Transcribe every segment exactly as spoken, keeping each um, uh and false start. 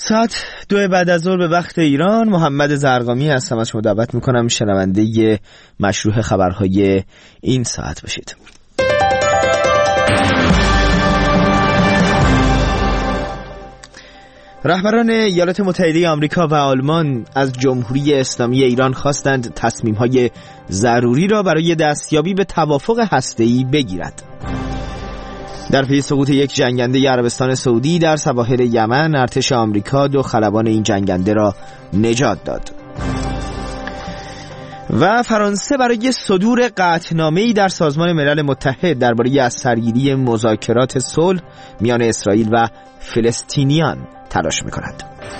ساعت دو بعد از ظهر به وقت ایران. محمد زرقامی هستم، از شما دعوت میکنم شنونده مشروح خبرهای این ساعت باشید. رهبران ایالات متحده آمریکا و آلمان از جمهوری اسلامی ایران خواستند تصمیم‌های ضروری را برای دستیابی به توافق هسته‌ای بگیرد. در پی سقوط یک جنگنده عربستان سعودی در سواحل یمن، ارتش آمریکا دو خلبان این جنگنده را نجات داد. و فرانسه برای صدور قطعنامه‌ای در سازمان ملل متحد درباره از سرگیری مذاکرات صلح میان اسرائیل و فلسطینیان تلاش می‌کند.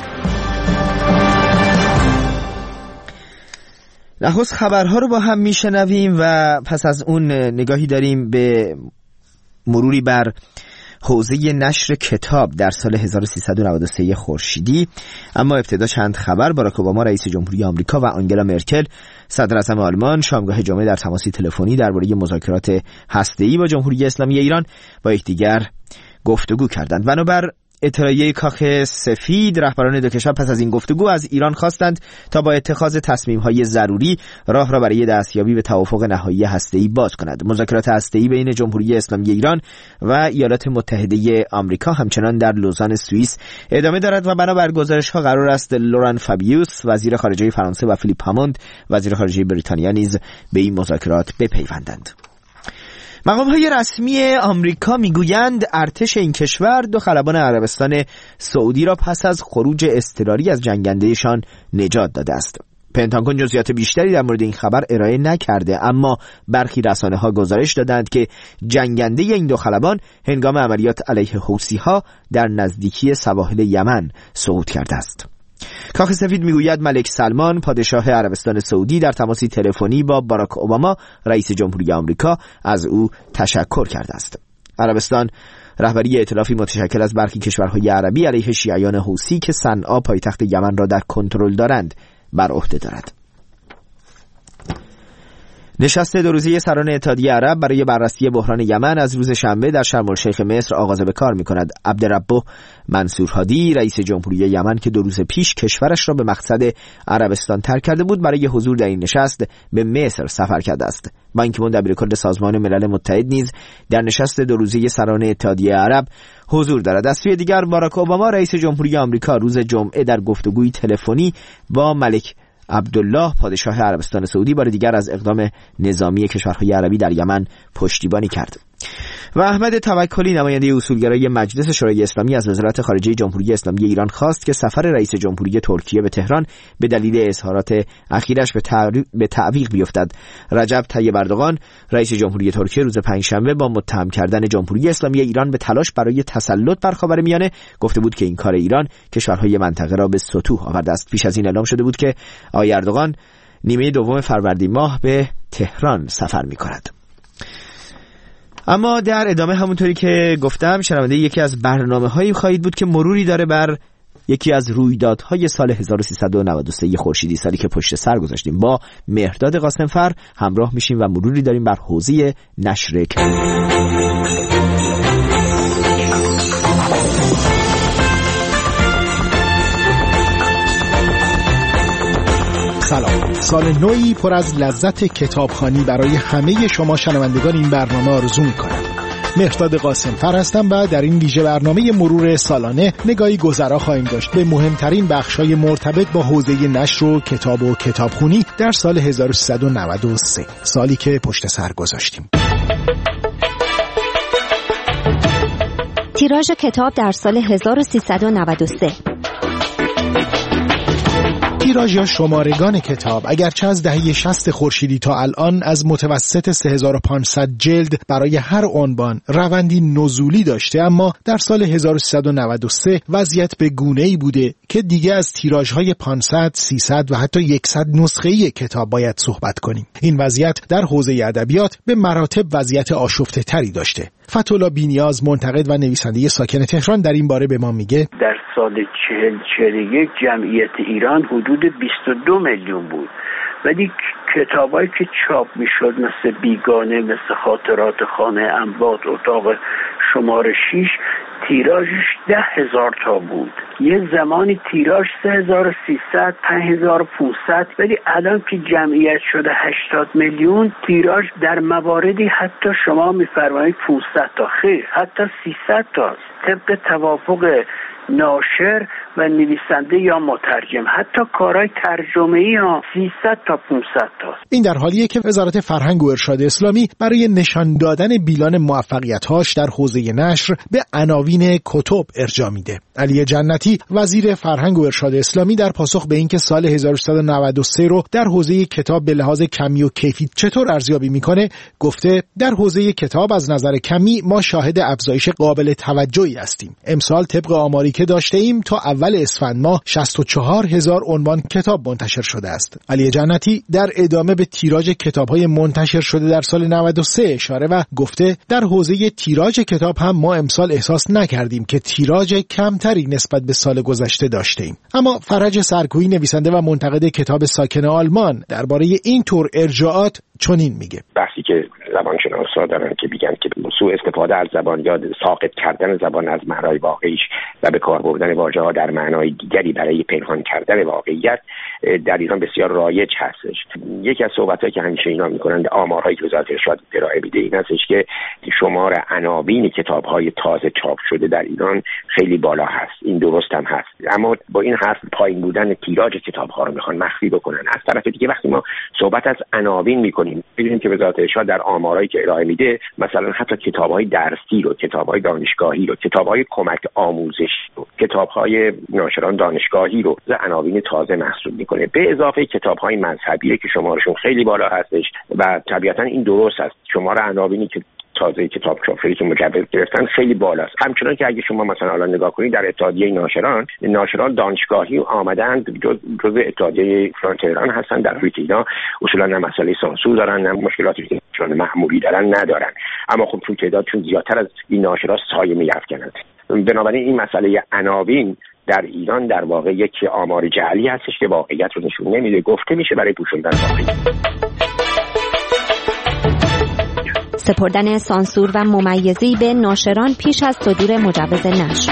نخست خبرها رو با هم میشنویم و پس از اون نگاهی داریم به مروری بر حوزه نشر کتاب در سال هزار و سیصد و نود و سه خورشیدی. اما ابتدا چند خبر. باراک اوباما رئیس جمهوری آمریکا و آنگلا مرکل صدر اعظم آلمان شامگاه جمعه در تماسی تلفنی درباره مذاکرات هسته‌ای با جمهوری اسلامی ایران با یکدیگر گفتگو کردند. بنابر اطلاعیه کاخ سفید، رهبران دو کشور پس از این گفتگو از ایران خواستند تا با اتخاذ تصمیم‌های ضروری راه را برای دستیابی به توافق نهایی هسته‌ای باز کند. مذاکرات هسته‌ای بین جمهوری اسلامی ایران و ایالات متحده آمریکا همچنان در لوزان سوئیس ادامه دارد و بنابر گزارش‌ها قرار است لوران فابیوس وزیر خارجه فرانسه و فیلیپ هاموند وزیر خارجه بریتانیا نیز به این مذاکرات بپیوندند. مقام‌های رسمی آمریکا میگویند ارتش این کشور دو خلبان عربستان سعودی را پس از خروج اضطراری از جنگندهشان نجات داده است. پنتاگون جزئیات بیشتری در مورد این خبر ارائه نکرده، اما برخی رسانه‌ها گزارش دادند که جنگنده این دو خلبان هنگام عملیات علیه حوثی‌ها در نزدیکی سواحل یمن سقوط کرده است. کاخ سفید میگوید ملک سلمان پادشاه عربستان سعودی در تماسی تلفنی با باراک اوباما رئیس جمهوری آمریکا از او تشکر کرده است. عربستان رهبری ائتلافی متشکل از برخی کشورهای عربی علیه شیعیان حوثی که صنعا پایتخت یمن را در کنترل دارند بر عهده دارد. نشست دو روزه سران اتحادیه عرب برای بررسی بحران یمن از روز شنبه در شرم الشیخ مصر آغاز به کار می‌کند. عبدالرب منصور هادی رئیس جمهوری یمن که دو روز پیش کشورش را به مقصد عربستان ترک کرده بود، برای حضور در این نشست به مصر سفر کرده است. بان کی مون دبیرکل سازمان ملل متحد نیز در نشست دو روزه سران اتحادیه عرب حضور دارد. از سوی دیگر باراک اوباما رئیس جمهوری آمریکا روز جمعه در گفتگوی تلفنی با ملک عبدالله پادشاه عربستان سعودی بار دیگر از اقدام نظامی کشورهای عربی در یمن پشتیبانی کرد. و احمد توکلی نماینده اصولگرای مجلس شورای اسلامی از وزارت خارجه جمهوری اسلامی ایران خواست که سفر رئیس جمهوری ترکیه به تهران به دلیل اظهارات اخیرش به, تعر... به تعویق بیفتد. رجب طیب اردوغان رئیس جمهوری ترکیه روز پنجشنبه با متهم کردن جمهوری اسلامی ایران به تلاش برای تسلط بر خاورمیانه گفته بود که این کار ایران کشورهای منطقه را به ستوه آورده است. پیش از این اعلام شده بود که آقای اردوغان نیمه دوم فروردین ماه به تهران سفر می‌کند. اما در ادامه همونطوری که گفتم شنونده یکی از برنامه‌هایی خواهید بود که مروری داره بر یکی از رویدادهای سال هزار و سیصد و نود و سه خورشیدی، سالی که پشت سر گذاشتیم. با مهرداد قاسمفر همراه میشیم و مروری داریم بر حوزه نشر کتاب. سلام. سال نوی پر از لذت کتابخوانی برای همه شما شنوندگان این برنامه آرزو می‌کنم. مهرداد قاسمفر هستم و در این ویژه برنامه مرور سالانه نگاهی گذرا خواهیم داشت به مهمترین بخش‌های مرتبط با حوزه نشر و کتاب و کتابخوانی در سال هزار و سیصد و نود و سه، سالی که پشت سر گذاشتیم. تیراژ کتاب در سال هزار و سیصد و نود و سه. تیراژ یا شمارگان کتاب اگرچه از دهه شصت خورشیدی تا الان از متوسط سه هزار و پانصد جلد برای هر عنوان روندی نزولی داشته، اما در سال هزار و سیصد و نود و سه وضعیت به گونه‌ای بوده که دیگه از تیراژهای پانصد، سیصد و حتی صد نسخه‌ای کتاب باید صحبت کنیم. این وضعیت در حوزه ادبیات به مراتب وضعیت آشفته تری داشته. فتح‌الله بی‌نیاز منتقد و نویسنده ساکن تهران در این باره به ما میگه در سال چهل چهل و یک جمعیت ایران حدود بیست و دو میلیون بود، ولی کتابایی که چاپ میشد مثل بیگانه، مثل خاطرات خانه انبات، اتاق شماره شش، تیراژش ده هزار تا بود. یه زمانی تیراژ سه هزار و سیصد، پنج هزار و پانصد، ولی الان که جمعیت شده هشتاد میلیون، تیراژ در مواردی حتی شما میفرمایید پانصد تا، خیر حتی سیصد تاست، طبق توافق ناشر و نویسنده یا مترجم. حتی کارهای ترجمه‌ای ها سیصد تا پانصد تا. این در حالیه که وزارت فرهنگ و ارشاد اسلامی برای نشان دادن بیلان موفقیت‌هاش در حوزه نشر به عناوین کتب ارجاع میده. علی جنتی وزیر فرهنگ و ارشاد اسلامی در پاسخ به اینکه سال هزار و سیصد و نود و سه رو در حوزه کتاب به لحاظ کمی و کیفی چطور ارزیابی میکنه گفته در حوزه کتاب از نظر کمی ما شاهد افزایش قابل توجهی هستیم. امسال طبق آماری که داشته ایم تا اول اسفند ماه شصت و چهار هزار عنوان کتاب منتشر شده است. علی جنتی در ادامه به تیراژ کتاب‌های منتشر شده در سال نود و سه اشاره و گفته در حوزه تیراژ کتاب هم ما امسال احساس نکردیم که تیراژ کمتری نسبت به سال گذشته داشتیم. اما فرج سرکویی نویسنده و منتقد کتاب ساکن آلمان درباره این طور ارجاعات چنین میگه: بحثی که زبانشناسا دارن که میگن که سوء استفاده از زبان یا ساقط کردن زبان از معنای واقعیش و به کار بردن واژه‌ها در معنای دیگری برای پنهان کردن واقعیت در ایران بسیار رایج هستش. یکی از صحبتایی که همیشه اینا میکنن، آمارهایی که وزارت ارشاد ارائه میده این هستش که شمار عناوین کتاب‌های تازه چاپ شده در ایران خیلی بالا هست. این درست هم هست، اما با این حرف پایین بودن تیراژ کتاب‌ها رو میخوان مخفی بکنن. از طرف دیگه وقتی ما صحبت از عناوین میکنیم ببینیم که وزارت ارشاد در آمارهایی که ارائه میده مثلا حتی کتاب‌های درسی رو، کتاب‌های دانشگاهی رو، کتاب‌های کمک آموزش رو، کتاب‌های ناشران دانشگاهی رو ز عناوین تازه محسوب میکنه، به اضافه کتاب‌های مذهبی که شمارشون خیلی بالا هستش و طبیعتاً این درست است. شمار عناوینی که تازه کتاب چاپ شده که مجوز گرفتن خیلی بالاست. همچنان که اگه شما مثلا الان نگاه کنید در اتحادیه ناشران، ناشران دانشگاهی آمدند جز جزء اتحادیه فلان تهران هستن، در حالی که اینا اصولا نه مسئله سانسور دارن نه مشکلاتی که چون مأموری دارن ندارن، اما خب چون تعدادشون زیادتر از این ناشرا سایه می‌افکنند. بنابراین این مسئله عناوین در ایران در واقع یک آمار جعلی هستش که واقعیت رو نشون نمیده، گفته میشه برای پوشوندن واقعیت. سپردن سانسور و ممیزی به ناشران پیش از صدور مجوز نشر.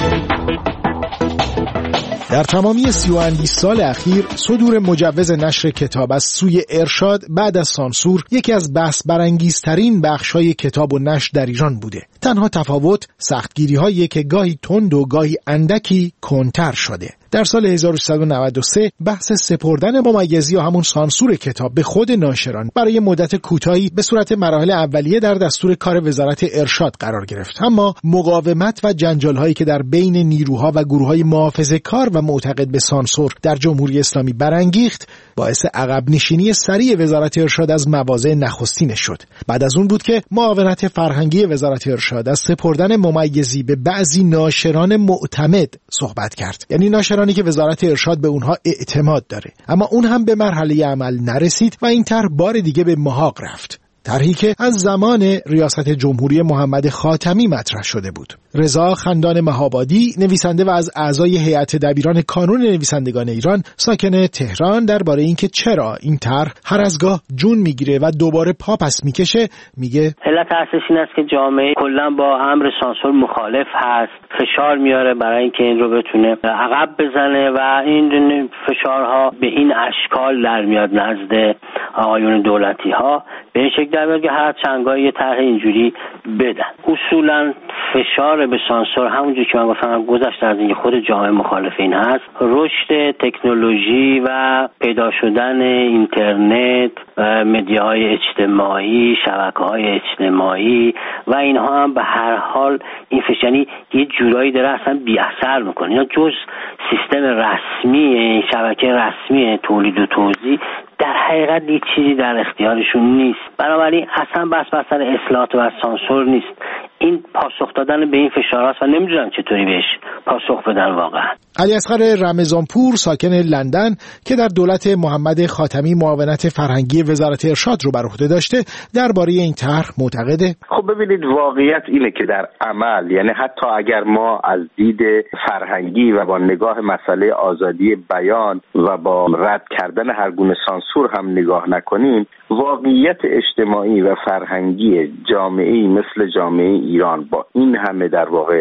در تمامی سی و اندی سال اخیر صدور مجوز نشر کتاب از سوی ارشاد بعد از سانسور یکی از بحث برانگیزترین بخش‌های کتاب و نشر در ایران بوده. تنها تفاوت سختگیری‌هایی که گاهی تند و گاهی اندکی کنتر شده. در سال هزار و سیصد و نود و سه بحث سپردن ممیزی یا همون سانسور کتاب به خود ناشران برای مدت کوتاهی به صورت مراحل اولیه در دستور کار وزارت ارشاد قرار گرفت، اما مقاومت و جنجال‌هایی که در بین نیروها و گروه‌های محافظه‌کار و معتقد به سانسور در جمهوری اسلامی برانگیخت باعث عقب نشینی سریع وزارت ارشاد از مواضع نخستین شد. بعد از اون بود که معاونت فرهنگی وزارت ارشاد از سپردن ممیزی به بعضی ناشران معتمد صحبت کرد، یعنی ناشران که وزارت ارشاد به اونها اعتماد داره، اما اون هم به مرحله عمل نرسید و این طرح بار دیگه به محاق رفت. طرحی که از زمان ریاست جمهوری محمد خاتمی مطرح شده بود. رضا خندان مهابادی نویسنده و از اعضای هیئت دبیران کانون نویسندگان ایران ساکن تهران درباره اینکه چرا این طرح هر از گاه جون میگیره و دوباره پا پس میکشه میگه علت اصلیش این است که جامعه کلا با امر سانسور مخالف هست، فشار میاره برای اینکه این رو بتونه عقب بزنه و این فشارها به این اشکال در میاد نزد آقایون دولتی ها، به این شکل در میاد که هر چندگاهی یه طرح اینجوری بدن. اصولا فشار به سانسور همونجوری که من گفتم گذشته از اینکه خود جامعه مخالف این هست، رشد تکنولوژی و پیدا شدن اینترنت، مدیاهای اجتماعی، شبکه‌های اجتماعی و اینها هم به هر حال این فشار یعنی یه جورایی داره اصلا بی اثر میکنه. اینا جز سیستم رسمی شبکه رسمی تولید و توزیع در حقیقت هیچ چیزی در اختیارشون نیست. بنابراین اصلا بس بسر اصلاحات و سانسور نیست، این پاسخ دادن به این فشارات و نمیدونم چطوری بهش پاسخ بدن واقعا. علی اصغر رمضانپور ساکن لندن که در دولت محمد خاتمی معاونت فرهنگی وزارت ارشاد رو بر عهده داشته درباره این طرح معتقده. خب ببینید واقعیت اینه که در عمل، یعنی حتی اگر ما از دید فرهنگی و با نگاه مسئله آزادی بیان و با رد کردن هر گونه سانسور هم نگاه نکنیم، واقعیت اجتماعی و فرهنگی جامعه‌ای مثل جامعه ایران با این همه در واقع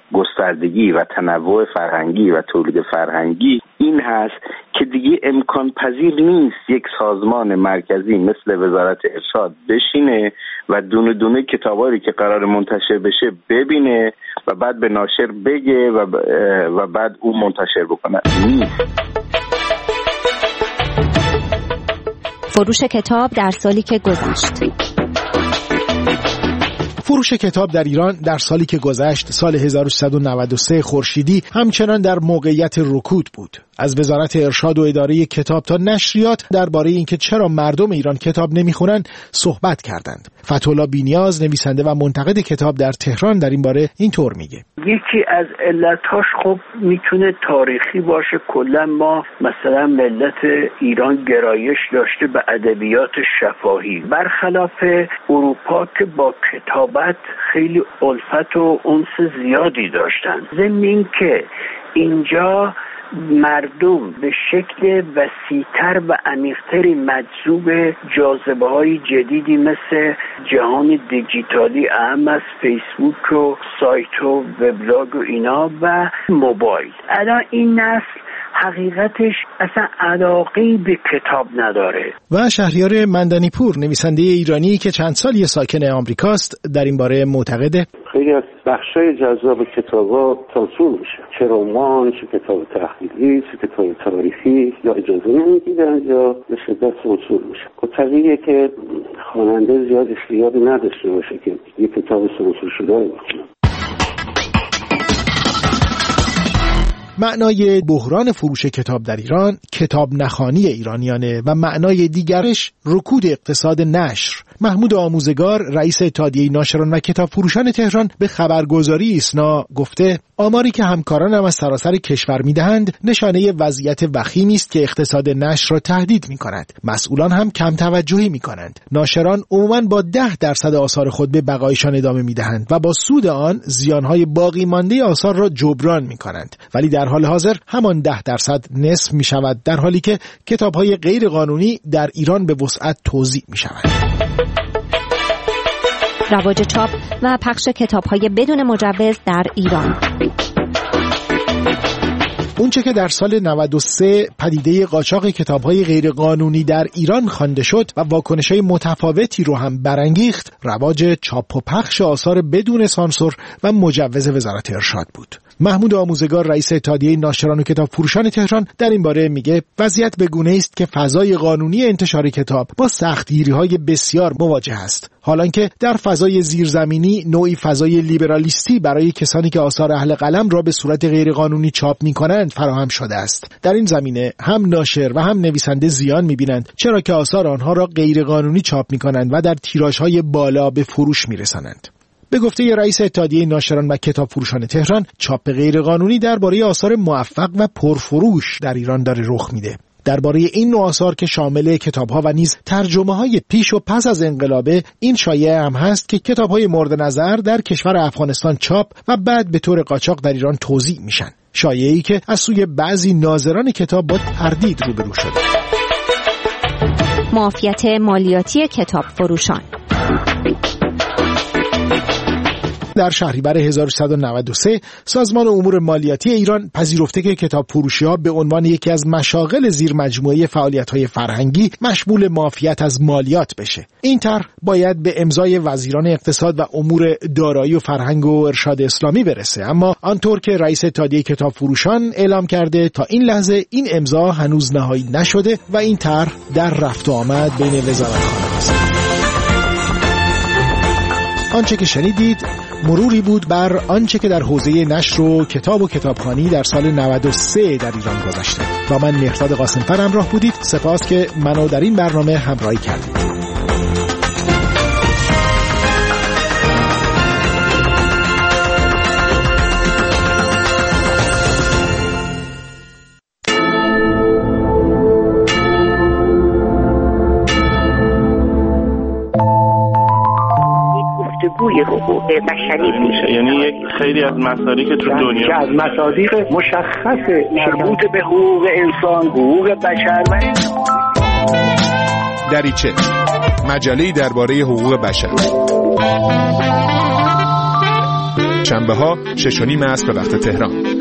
گستردگی و تنوع فرهنگی و تولید فرهنگی این هست که دیگه امکان پذیر نیست یک سازمان مرکزی مثل وزارت ارشاد بشینه و دونه دونه کتابایی که قرار منتشر بشه ببینه و بعد به ناشر بگه و, ب... و بعد اون منتشر بکنه. نیست. فروش کتاب در سالی که گذشت. فروش کتاب در ایران در سالی که گذشت، سال هزار و سیصد و نود و سه خورشیدی، همچنان در موقعیت رکود بود. از وزارت ارشاد و اداره کتاب تا نشریات درباره اینکه چرا مردم ایران کتاب نمیخونند صحبت کردند. فتح‌الله بی‌نیاز، نویسنده و منتقد کتاب در تهران، در این باره اینطور میگه: یکی از علتاش خب میتونه تاریخی باشه. کلا ما مثلا ملت ایران گرایش داشته به ادبیات شفاهی، برخلاف اروپا که با کتابت خیلی الفت و انس زیادی داشتن. ضمن اینکه اینجا مردم به شکل وسیع‌تر و عمیق‌تری مجذوب جاذبه‌های جدیدی مثل جهان دیجیتالی، اهم از فیسبوک و سایت و وبلاگ و اینا و موبایل. الان این نسل حقیقتش اصلا علاقه‌ای به کتاب نداره. و شهریار مندنی پور، نویسنده ایرانی که چند سالی ساکن آمریکاست، در این باره معتقده: خیلی از بخشای جذاب کتابا سانسور میشه، چه رمان، چه کتاب تحقیقی، چه کتاب تاریخی، یا اجازه نمیدن یا به شدت سانسور میشه. خب طبیعیه که خواننده زیاد اشتیاقی نداشته باشه که یک کتاب سانسور شده رو بخونه. معنای بحران فروش کتاب در ایران کتاب نخوانی ایرانیانه و معنای دیگرش رکود اقتصاد نشر. محمود آموزگار، رئیس اتحادیه ناشران و کتاب فروشان تهران، به خبرگزاری ایسنا گفته: آماری که همکارانم از سراسر کشور میدهند نشانه وضعیت وخیمی است که اقتصاد نشر را تهدید می‌کند. مسئولان هم کم توجهی می‌کنند. ناشران عموماً با ده درصد آثار خود به بقایشان ادامه می‌دهند و با سود آن زیان‌های باقی مانده آثار را جبران می‌کنند، ولی در حال حاضر همان ده درصد نصف می‌شود، در حالی که کتاب‌های غیر قانونی در ایران به وسعت توزیع می‌شوند. رواج چاپ و پخش کتاب‌های بدون مجوز در ایران. اونچه که در سال نود و سه پدیده قاچاق کتاب‌های غیرقانونی در ایران خوانده شد و واکنش‌های متفاوتی رو هم برانگیخت، رواج چاپ و پخش آثار بدون سانسور و مجوز وزارت ارشاد بود. محمود آموزگار، رئیس اتحادیه ناشران و کتاب فروشان تهران، در این باره میگه: وضعیت به گونه‌ای است که فضای قانونی انتشار کتاب با سختگیری‌های بسیار مواجه است، حالانکه در فضای زیرزمینی نوعی فضای لیبرالیستی برای کسانی که آثار اهل قلم را به صورت غیرقانونی چاپ می‌کنند فراهم شده است. در این زمینه هم ناشر و هم نویسنده زیان می‌بینند، چرا که آثار آنها را غیرقانونی چاپ می‌کنند و در تیراژهای بالا به فروش می‌رسانند. به گفته رئیس اتحادیه ناشران و کتاب فروشان تهران، چاپ غیرقانونی درباره آثار موفق و پرفروش در ایران داره رخ میده. درباره این نوع آثار که شامل کتاب‌ها و نیز ترجمه‌های پیش و پس از انقلابه، این شایعه هم هست که کتاب‌های مورد نظر در کشور افغانستان چاپ و بعد به طور قاچاق در ایران توزیع میشن. شایعه‌ای که از سوی بعضی ناظران کتاب با تردید روبرو شده. معافیت مالیاتی کتاب فروشان. در شهریور هزار و سیصد و نود و سه سازمان امور مالیاتی ایران پذیرفته که کتاب فروشی‌ها به عنوان یکی از مشاغل زیر مجموعه فعالیت‌های فرهنگی مشمول معافیت از مالیات بشه. این طرح باید به امضای وزیران اقتصاد و امور دارایی و فرهنگ و ارشاد اسلامی برسه، اما آنطور که رئیس اتحادیه کتاب فروشان اعلام کرده تا این لحظه این امضا هنوز نهایی نشده و این طرح در رفت و آمد بین وزارتخانه است. آنچه که شنیدید مروری بود بر آنچه که در حوزه نشر و کتاب و کتابخوانی در سال نود و سه در ایران گذشته. با من مهرداد قاسم‌فر همراه بودید. سپاس که منو در این برنامه همراهی کردید. گوی حقوق بشری میشه، یعنی یک خیلی از مصادیق تو دنیا که از مصادیق مشخص مربوط به حقوق انسان، حقوق بشر. دریچه، مجله‌ای درباره حقوق بشر. سه‌شنبه ها شش و نیم است به وقت تهران.